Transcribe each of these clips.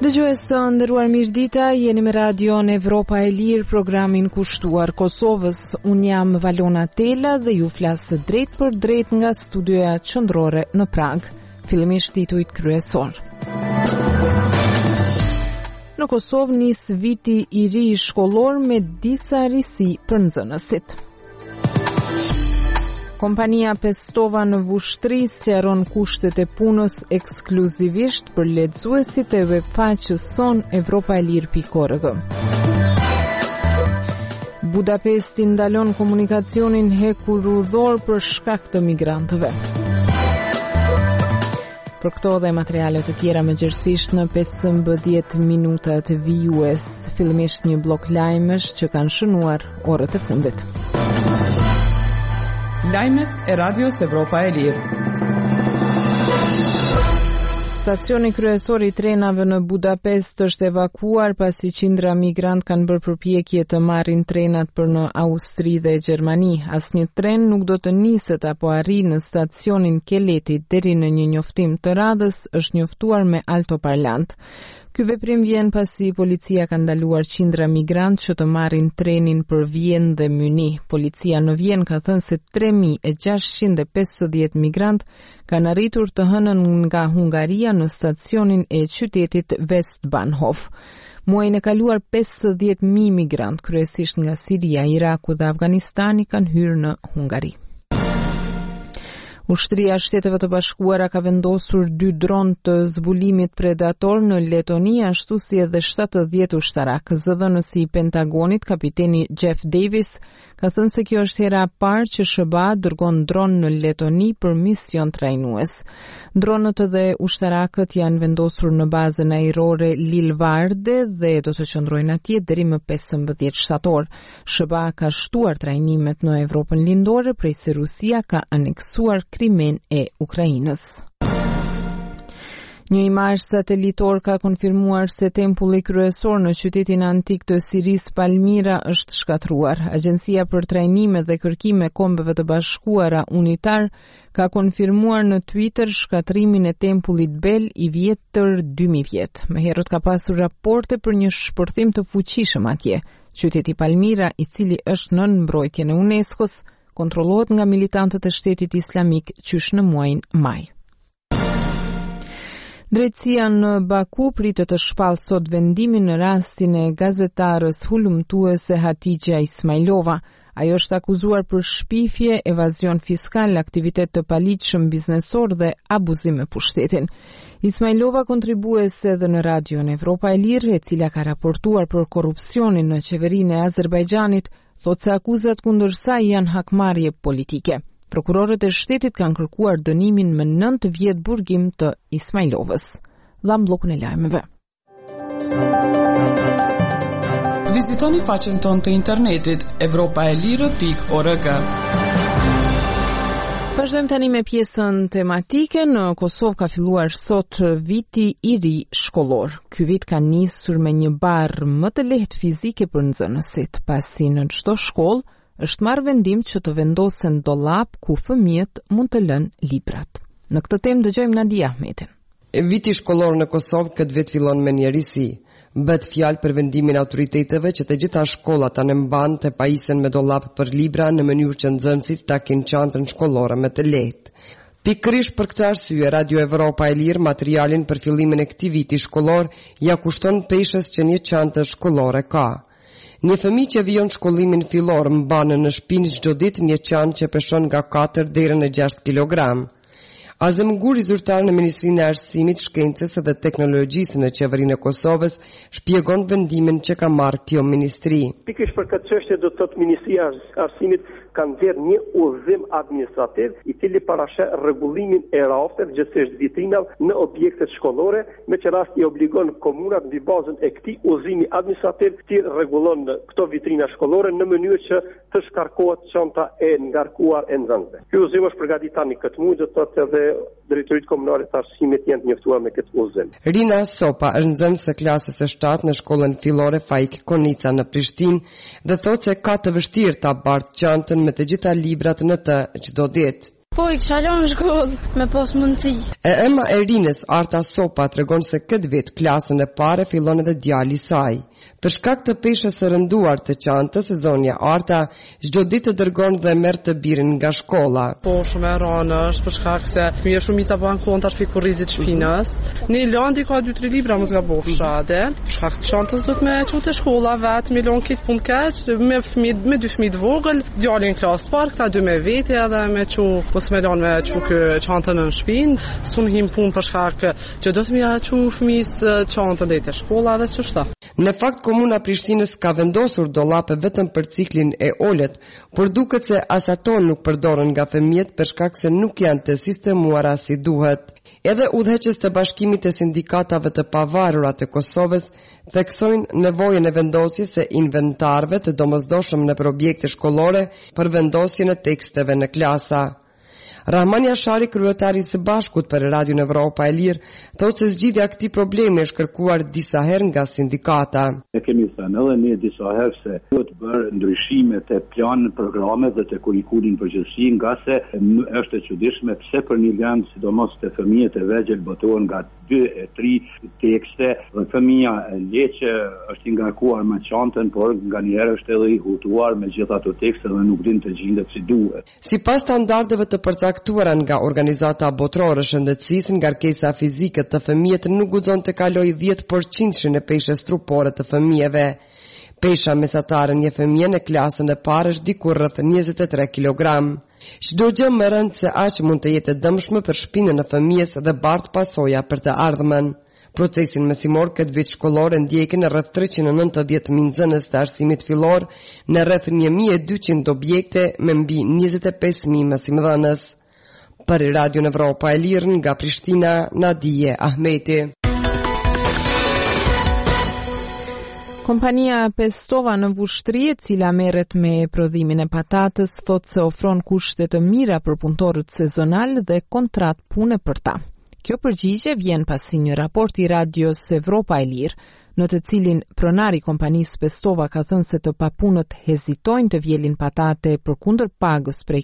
Dëgjues të nderuar mirëdita, jeni me radion Evropa e Lirë, programin kushtuar Kosovës. Unë jam Valona Tela dhe ju flas drejt për drejt nga studioja qendrore në Prag. Fillimisht titujt kryesor. Në Kosovë nis viti i ri shkollor me disa risi për nxënësit. Kompania Pestova në Vushtri sqaron kushtet e punës ekskluzivisht për lexuesit e webfaqes son evropaelir.org. Budapesti ndalon komunikacionin hekurudhor për shkak të migrantëve. Për këto dhe materiale të tjera më gjërësisht në 15 minutat vijues, fillimisht një blok lajmesh që kanë shënuar orët e fundit. Lajmet e Radios Evropa e Lirë. Stacioni kryesor i trenave në Budapest është evakuar pasi qindra migrant kanë bërë përpjekje të marrin trenat për në Austri dhe Gjermani. Asnjë tren nuk do të niset apo arrijë në stacionin Keleti deri në një njoftim të radhës, është njoftuar me altoparlant. Ky veprim vjen pasi policia ka ndaluar qindra migrant që të marrin trenin për Vjenë dhe Myni. Policia në Vjenë ka thënë se 3650 migrant kanë arritur të hënën nga Hungaria në stacionin e qytetit Westbahnhof. Muajin e kaluar 50.000 migrant, kryesisht nga Siria, Iraku dhe Afganistani, kanë hyrë në Hungari. Ushtria e Shteteve të Bashkuara ka vendosur 2 dronë të zbulimit predator në Letoni, ashtu si edhe 70 ushtarak. Zëdhënësi i Pentagonit, kapiteni Jeff Davis, ka thënë se kjo është hera e parë që SBA dërgon dronë në Letoni për mision trajnues. Dronët dhe ushtarakët janë vendosur në bazën ajrore Lilvarde dhe do të qëndrojnë atje deri më 15 shtator. SBA ka shtuar trajnimet në Evropën lindore prej se Rusia ka aneksuar Krimen e Ukrainës. Një imazh satelitor ka konfirmuar se tempulli kryesor në qytetin antik të Sirisë Palmira është shkatruar. Agjencia për trajnime dhe kërkime kombeve të bashkuara unitar ka konfirmuar në Twitter shkatrimin e tempullit Bel i vjetër 2000 vjet. Më herët ka pasur raporte për një shpërthim të fuqishëm atje. Qyteti Palmira, i cili është nën mbrojtjen e UNESCO-s, kontrollohet nga militantët e Shtetit Islamik qysh në muajin maj. Drejtësia në Baku pritet të shpallë sot vendimin në rastin e gazetarës hulumtuese Hatixha Ismailova. Ajo është akuzuar për shpifje, evazion fiskal, aktivitet të paligjshëm biznesor dhe abuzim me pushtetin. Ismailova kontribuese edhe në radion Evropa e Lirë, e cila ka raportuar për korrupsionin në qeverinë e Azerbajxhanit, thotë se akuzat kundër saj janë hakmarrje politike. Prokurorët e shtetit kanë kërkuar dënimin me 9 vjet burgim të Ismailovës. Dham bllokun e lajmeve. Vizitoni faqen tonë të internetit evropaelire.org. Vazhdojmë tani me pjesën tematike. Në Kosovë ka filluar sot viti i ri shkollor. Ky vit ka nisur me një barë më të lehtë fizike për nxënësit, pasi në çdo shkollë është marrë vendim që të vendosen dollap ku fëmijët mund të lënë librat. Në këtë temë dëgjojmë Nadia Ahmetin. Viti shkollor në Kosovë këtë vit fillon me një risi. Bëhet fjalë për vendimin e autoriteteve që të gjitha shkollat ta nëmban të pajisen me dollap për libra në mënyrë që nxënësit ta kenë çantën shkollore më të lehtë. Pikërisht për këtë arsye, Radio Evropa e Lirë materialin për fillimin e këtij viti shkollor ja kushton peshës që një çantë shkollore ka. Një fëmijë që vijon shkollimin fillor mban në shtëpi çdo ditë një çantë që peshon nga 4 deri në 6 kg. Azem Guri, zyrtar në Ministrinë e Arsimit, Shkencës dhe Teknologjisë në Qeverinë e Kosovës, shpjegon vendimin që ka marrë kjo ministri. Pikërisht për këtë çështje do të thotë Ministria e Arsimit ka nxjerrë një udhëzim administrativ i cili parashë rregullimin e rafteve, gjithsesi vitrinave në objektet shkollore, me që rast i obligon komunat mbi bazën e këtij udhëzimi administrativ të rregullon këto vitrina shkollore në mënyrë që të shkarkohet çanta e ngarkuar e nxënësve. Ky udhëzim është përgatitur tani këtë muaj, do të thotë edhe drejtoritë komunale të arsimit janë të njoftuar me këtë udhëzim. Rina Sopa është nxënëse klasës së 7 në shkollën fillore Faik Konica në Prishtinë dhe thotë se ka të vështirë ta bartë çantën me të gjitha librat në të çdo ditë. Po, I kisha lënë në shkollë me pas mundësi. E ema e rinës Arta Sopa tregon se këtë vit klasën e parë fillon edhe djali I saj. Për shkak të peshës së rënduar të çantës, Zonja Arta çdo ditë të dërgon dhe merr të birin nga shkolla. Po shumë e rënë është për shkak se fëmijë shumica bën konta shpi kurrizit shpinës. Në landi ka 2-3 libra mos gabofsha atë. Për shkak të çantës do të më çu te shkolla vet, më lon kit punë kaç me fëmijë me 2 fëmijë të vogël, djalin klas park, ta 2 me vete edhe me çu mos më lon me çu kë çantën në shtëpinë, sun him punë për shkak që do të më çu fëmijë çantën deri te shkolla dhe ç'është. Në fakt, Komuna Prishtinës ka vendosur dollape vetëm për ciklin e olet, por duket se as ato nuk përdoren nga fëmijët për shkak se nuk janë të sistemuara si duhet. Edhe udhëheqës të Bashkimit të Sindikatave të Pavarura të Kosovës theksojnë nevojën e vendosjes së inventarëve të domosdoshëm nëpër objekte shkollore për vendosjen e teksteve në klasa. Rahman Jashari, kryetari I së Bashkut për Radion Evropa e Lirë, thotë se zgjidhja e këtij problemi është kërkuar disa herë nga sindikata. Ne kemi thënë edhe ne disa herë se duhet bërë ndryshime te planet, programet dhe te kurrikulumi përgjithësi, nga se është e çuditshme pse për një vend, sidomos te fëmijët e vegjël, botohen nga 2-3 tekste dhe fëmia leqe është I ngarkuar me çantën, por nganjëherë është edhe I hutuar me gjithë ato tekste dhe nuk din të gjendet si duhet. Sipas standardeve të përcaktuara nga Organizata Botërore e Shëndetësisë, ngarkesa fizike të fëmijët nuk guxon të kalojë 10% e peshës trupore të fëmijëve. Pesha mesatare një fëmije në klasën e parë është diku rreth 23 kg. Çdo gjë më rënd se aq mund të jetë dëmshme për shpinën e fëmijës dhe bart pasoja për të ardhmen. Procesin mësimor këtë vit shkollor ndjekin rreth 390.000 nxënës të arsimit fillor në rreth 1.200 objekte me mbi 25.000 mësimdhënës. Për Radio Evropa e Lirë nga Prishtina, Nadije Ahmeti. Kompania Pestova në Vushtri, e cila merret me prodhimin e patatës, thotë se ofron kushte të mira për punëtorët sezonal dhe kontratë pune për ta. Kjo përgjigje vjen pasi një raport I Radios Evropa e Lirë, në të cilin pronari I kompanisë Pestova ka thënë se të papunët hezitojnë të vjelin patate përkundër pagës prej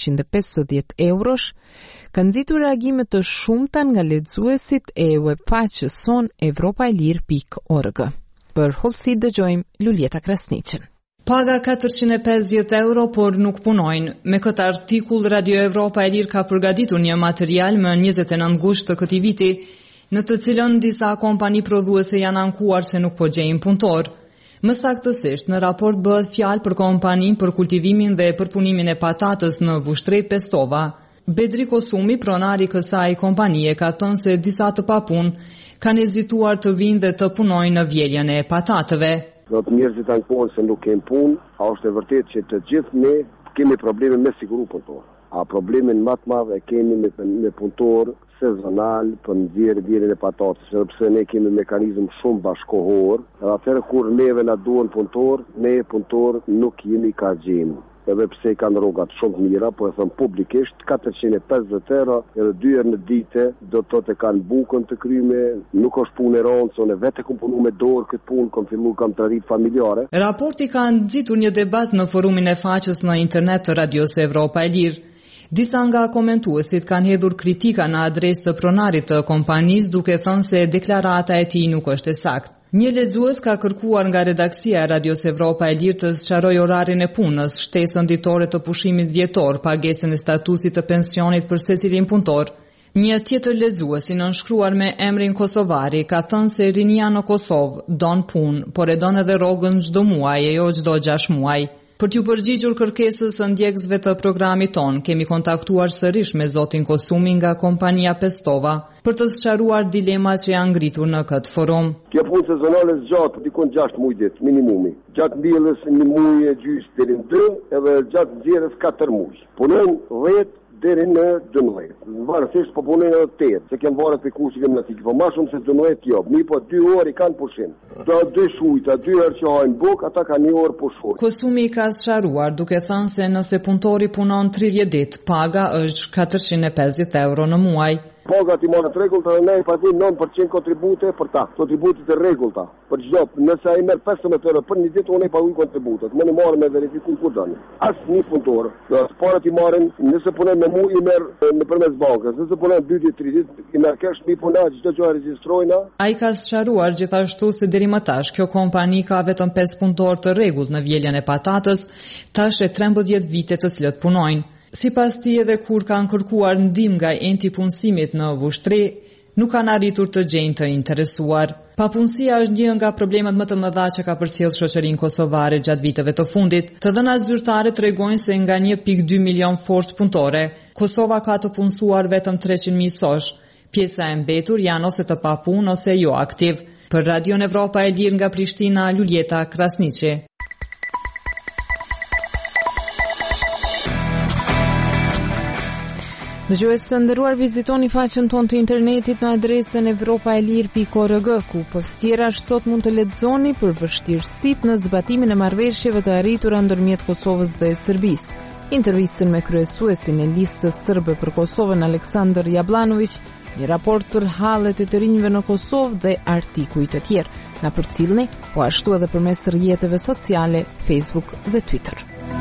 450 eurosh, ka nxitur reagime të shumta nga lexuesit e webfaqes son europaelir.org. Për hollësi dëgjojmë Luljeta Krasniqën. Paga 450 euro, por nuk punojnë. Me këtë artikull, Radio Evropa e Lirë ka përgatitur një material më 29 gusht të këtij viti, në të cilën disa kompani prodhuese janë ankuar se nuk po gjejnë punëtor. Më saktësisht, në raport bëhet fjalë për kompaninë për kultivimin dhe përpunimin e patatës në Vushtri Pestova. Bedri Kosumi, pronari kësaj kompanie, ka thënë se disa të papunë kanë hezituar të vinë dhe të punojnë në vjeljen e patatëve. Do të njerëzit ankohen se nuk kemë punë, a është e vërtet që të gjithë ne kemi probleme me siguru punëtor. A problemin më të madh e kemi me punëtor sezonal për nxjerrjen e patatës, sepse ne kemi mekanizëm shumë bashkohor, dhe atëherë kur neve na duhen punëtor, ne punëtor nuk jemi ka gjemë. Edhe pse kanë rrogat shumë të mira, po e thon publikisht 450 euro edhe 2 herë në ditë do të thotë kanë bukën të kryme, nuk është punë e rëndë, sonë vetë kam punuar me dorë këtë punë, kam traditë familjare. Raporti ka nxitur një debat në forumin e faqes në internet të Radios Evropa e Lirë. Disa nga komentuesit kanë hedhur kritika në adresë të pronarit të kompanisë, duke thënë se deklarata e tij nuk është e saktë. Një lexues ka kërkuar nga redaksia e Radios Evropa e Lirë të sqarojë orarin e punës, shtesën ditore të pushimit vjetor, pagesën e statusit të pensionit për secilin punëtor. Një tjetër lexues I nënshkruar me emrin Kosovari ka thënë se rinia në Kosovë don punë, por e don edhe rrogën çdo muaj e jo çdo 6 muaj. Për t'ju përgjigjur kërkesës së ndjekësve të programit ton, kemi kontaktuar sërish me zotin Kosumi nga kompania Pestova për të sqaruar dilemat që janë ngritur në këtë forum. Kjo punë sezonale zgjatë dikon 6 muaj ditë minimumi. Gjatë mbjellës 1 muaj e gjysmë deri në 2 edhe gjatë nxjerrjes 4 muaj. Punon 10 deri në 12. Varësisht po punojnë edhe 8, se kemë varë për kushti gimnastik, po ma shumë se 12 jo. Mi po 2 orë I kanë pushim. Do 2 shujta, 2 herë që hajnë buk, ata kanë 1 orë pushur. Kosumi ka sqaruar duke thënë se nëse punëtori punon 30 ditë, paga është 450 euro në muaj. Pagat i marrë të rregullta dhe ne i paguajmë 9% kontribute për ta. Kontributet e rregullta. Për çdo, nëse ai merr 15 euro për një ditë, unë i paguaj kontributet. Më në marrë me verifikim kur doni. Asnjë punëtor. Parat i marrin, nëse punon me mua i merr nëpërmes bankës. Nëse punon 2-3 ditë, i merr cash mi puna, çdo gjë regjistrojna. Ai ka sqaruar gjithashtu se deri më tash kjo kompani ka vetëm 5 punëtor të rregullt në vjeljen e patatës, tash e 13 vite të cilët punojnë. Sipas tij edhe kur kanë kërkuar ndihmë nga enti punësimit në Vushtrri, nuk kanë arritur të gjejnë të interesuar. Papunësia është një nga problemet më të mëdha që ka përcjellë shoqërinë kosovare gjatë viteve të fundit. Të dhënat zyrtare tregojnë se nga 1.2 milion forcë punëtore, Kosova ka të punësuar vetëm 300.000 sosh. Pjesa e mbetur janë ose të papunë ose jo aktiv. Për Radion Evropa e Lirë nga Prishtina, Luljeta Krasniqi. Dëgjues të nderuar, vizitoni faqen tonë të internetit në adresën evropaelir.org, ku postjera sot mund të lexoni për vështirësitë në zbatimin e marrëveshjeve të arritura ndërmjet Kosovës dhe Serbisë. Intervistën me kryesuesin e listës sërbe për Kosovën Aleksandar Jablanović, një raport për hallet e të rinjve në Kosovë dhe artikuj të tjerë. Na përcjellni, po ashtu edhe përmes rrjeteve sociale, Facebook dhe Twitter.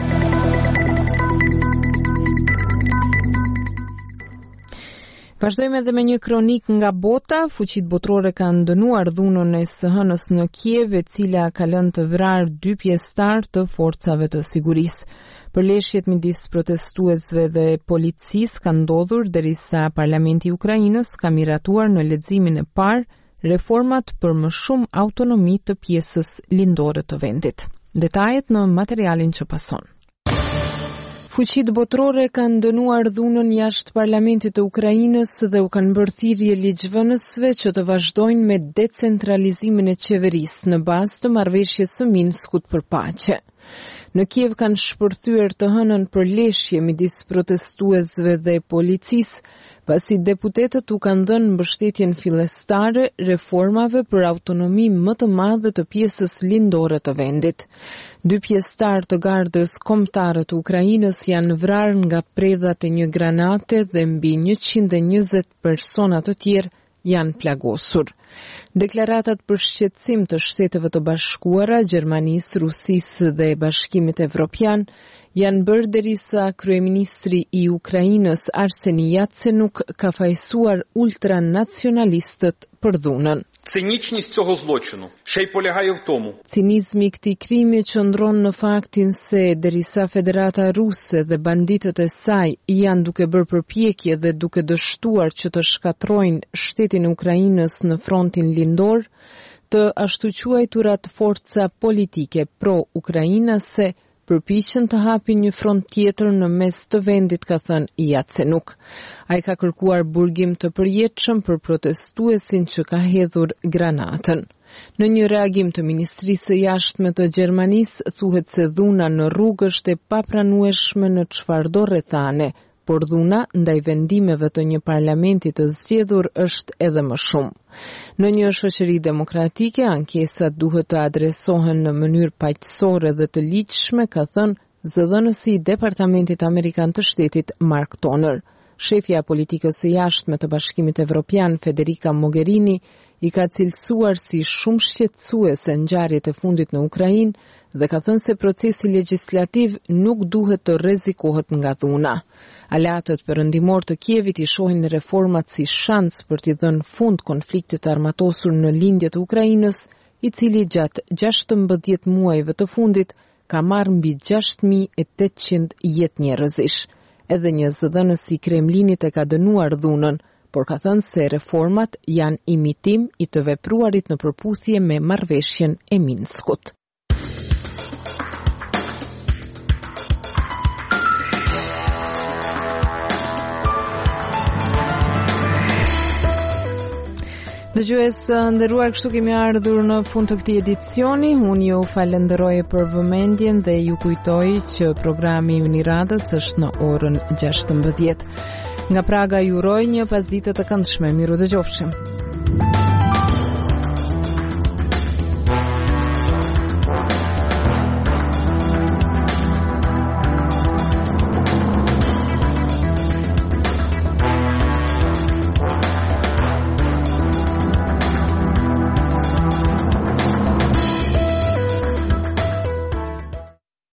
Vazhdojmë edhe me një kronik nga bota. Fuqitë botërore kanë dënuar dhunën e së hënës në Kiev, e cila ka lënë të vrarë 2 pjesëtar të forcave të sigurisë. Përleshjet midis protestuesve dhe policisë kanë ndodhur derisa Parlamenti i Ukrainës ka miratuar në leximin e parë reformat për më shumë autonomi të pjesës lindore të vendit. Detajet në materialin që pason. Fuqitë botërore kanë dënuar dhunën jashtë Parlamentit të Ukrainës dhe u kanë bërë thirrje ligjvënësve që të vazhdojnë me decentralizimin e qeverisë në bazë të marrëveshjes së Minskut për paqe. Në Kiev kanë shpërthyer të hënën përleshje midis protestuesve dhe policisë, pasi deputetët u kanë dhënë mbështetjen fillestare reformave për autonomi më të madhe të pjesës lindore të vendit. 2 pjesëtar të gardës kombëtare të Ukrainës janë vrarë nga predhat e një granate dhe mbi 120 persona të tjerë janë plagosur. Deklaratat për shqetësim të Shteteve të Bashkuara, Gjermanisë, Rusisë dhe Bashkimit Evropian janë bërë derisa kryeministri i Ukrainës Arseni Yatsenuk ka fajsuar ultranacionalistët për dhunën. Цинічність цього злочину ще й полягає в тому. Cinizmi i këtij krimi qëndron në faktin se derisa Federata Ruse dhe banditët e saj janë duke bërë përpjekje dhe duke dështuar që të shkatrojnë shtetin e Ukrainës në frontin lindor, të ashtu quajturat forca politike pro-ukrainase përpiqen të hapin një front tjetër në mes të vendit, ka thënë Yatsenuk. Ai ka kërkuar burgim të përjetshëm për protestuesin që ka hedhur granatën. Në një reagim të Ministrisë së Jashtme të Gjermanisë, thuhet se dhuna në rrugë është e papranueshme në çfarëdo rrethane, por dhuna ndaj vendimeve të një parlamenti të zgjedhur është edhe më shumë. Në një shoqëri demokratike, ankesat duhet të adresohen në mënyrë paqësore dhe të ligjshme, ka thënë zëdhënësi i Departamentit Amerikan të Shtetit Mark Toner. Shefja e politikës së jashtme të Bashkimit Evropian, Federica Mogherini, i ka cilësuar si shumë shqetësuese ngjarjet e fundit në Ukrainë dhe ka thënë se procesi legjislativ nuk duhet të rrezikohet nga dhuna. Aleatët perëndimor të Kievit i shohin reformat si shans për t'i dhënë fund konfliktit armatosur në lindje të Ukrainës, i cili gjatë 16 muajve të fundit ka marrë mbi 6.800 jetë njerëzish. Edhe një zëdhënës i Kremlinit e ka dënuar dhunën, por ka thënë se reformat janë imitim i të vepruarit në përputhje me marrëveshjen e Minskut. Dëgjues nderuar, kështu kemi ardhur në fund të këtij edicioni. Unë ju falenderoj për vëmendjen dhe ju kujtoj që programi i radhës është në orën 16. Nga Praga ju uroj një pasditë të këndshme. Miru dëgjofshim.